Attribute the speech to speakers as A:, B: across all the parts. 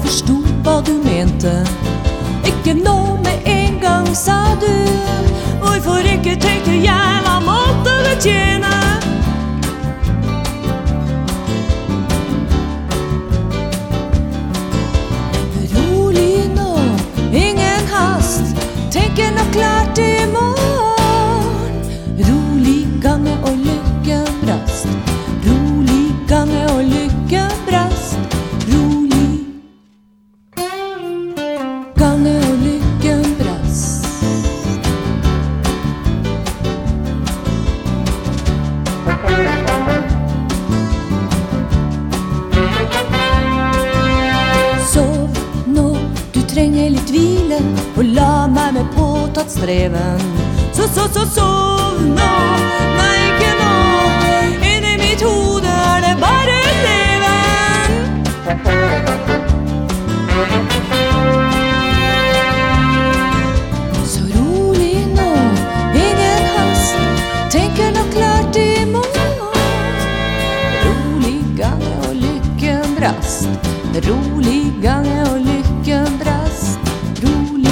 A: forstod hva du mente. Ikke nå med en gang, sa du. Hvorfor ikke tenkte jeg, hva måtte det tjene? Rolig nå, ingen hast. Tenker nok klart i morgen. Rolig gange og lykken brast. Rolig gange og lykken brast. Rolig gange og lykken brast. Sov nå, du trenger litt hvile, og la meg med påtatt streven. Sov nå, nei ikke nå. Inni mitt hode det bare leven. Så rolig nå, ingen hast. Tenker nok klart i morgen. Rolig gange og lykken brast. Rolig gange og lykken brast. Rolig.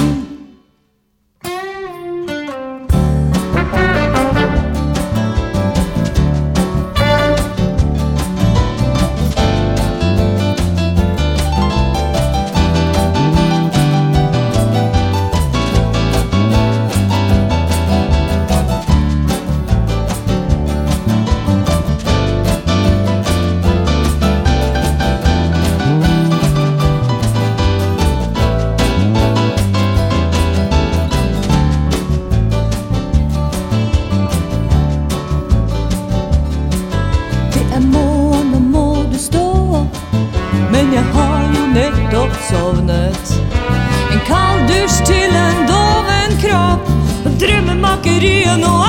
A: Men jeg har jo nettopp sovnet. En kald dusj til en doven kropp. Og drømmemakeriet nå